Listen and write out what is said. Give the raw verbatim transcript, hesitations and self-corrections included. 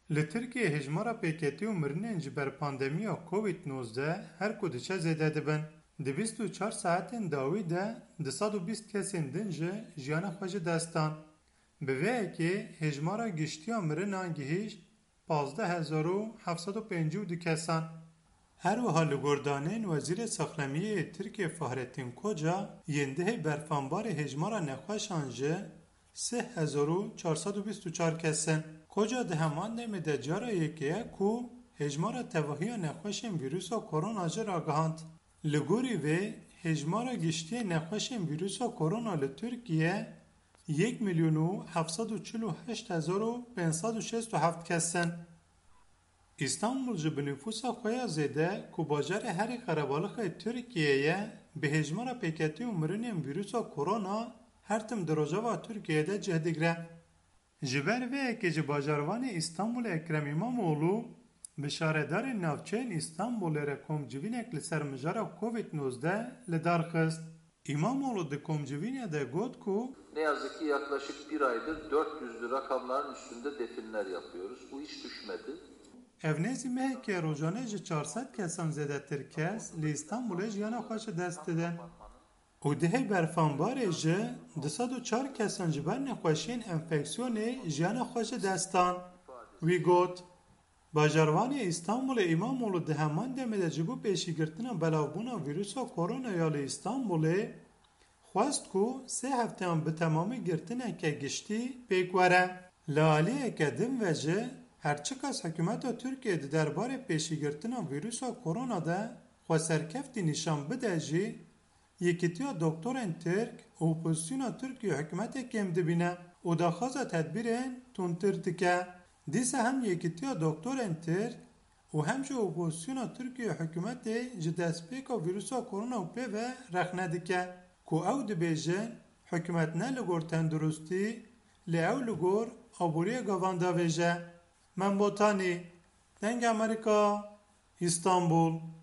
Li Tirkiye hejmara pêketî û mirinên ji ber pandemiya Covid nozde her ku diçe zêde dibin. Di bîst û çar saetên dawî de di sed û bîst kesên din ji jiyana xwe ji dest dan. Bi vê yekê hejmara giştiya mirinan gihîşt pazdeh hezar û heft sed û pêncî û du kesan. Her wiha li gordanên Wezîrê Sexlemiyê Tirkiye Fahrettin Koca yên dihê berfanbarê hejmara nexweşan ji sih hezar û çar sed û bîst û çar kesin. Koca di heman demê de cara yekê ye ku hejmara tevahiya nexweşên vîrusa korona jî ragihand. Li gorî vê hejmara giştiyê nexweşên vîrusa korona li Tirkiye yek milyon û heft sed û çil û heşt hezar û pênc sed û şêst û heft kesin. İstanbul ji bi nüfusa xwe ya zêde ku bajarê herî Qerebalixê Tirkiyeyê bi hejmara pêketî û mirinên vîrusa korona her tim di rojava Tirkiyeyê cih digre. Ji ber vê yekê ji bajarvanê İstanbulê Ekrem İmamoğlu bi şaredarên navçeyên İstanbulê re komcivînek li ser mijara Covid nozde li dar xist. İmamoğlu di komcivînê de got ku ne yazık ki yaklaşık bir aydır dört yüzlü rakamların üstünde definler yapıyoruz. Bu hiç düşmedi. Evnêzî mehekê rojane ji çar sed kesan zêdetir kes li İstanbulê jiyana xwe ji dest didin. û dihê berfanbarê jî di sed û çar kesan ji ber nexweşiyên enfeksiyonê jiyana xwe ji dest dan. Wî got, bajarvanê İstanbulê İmamoğlu di heman demê de ji bo pêşîgirtina belavbûna vîrusa koronaya li İstanbulê xwest ku sê hefteyan bi temamî girtineke giştî pêk were. Li aliyeke din ve jî her çi kes hikûmeta Tirkiye di derbarê pêşîgirtina vîrusa korona de xwe serkeftî nîşan bide jî yekîtiya doktorên Tirk û opozisyona Tirkiye hikûmetê kêm dibîne û daxwaza tedbîrên tundtir dike. Dîsa hem yekîtiya doktorên Tirk û hem jî opozisyona Tirkiye hikûmetê ji destpêka vîrusa korona û pê ve rexne dike ku ew dibêjin hikûmet ne li gor tendurustî lê ew li gor aboriya gavan davêje. Menbotanî, Deng Amerika, İstanbul.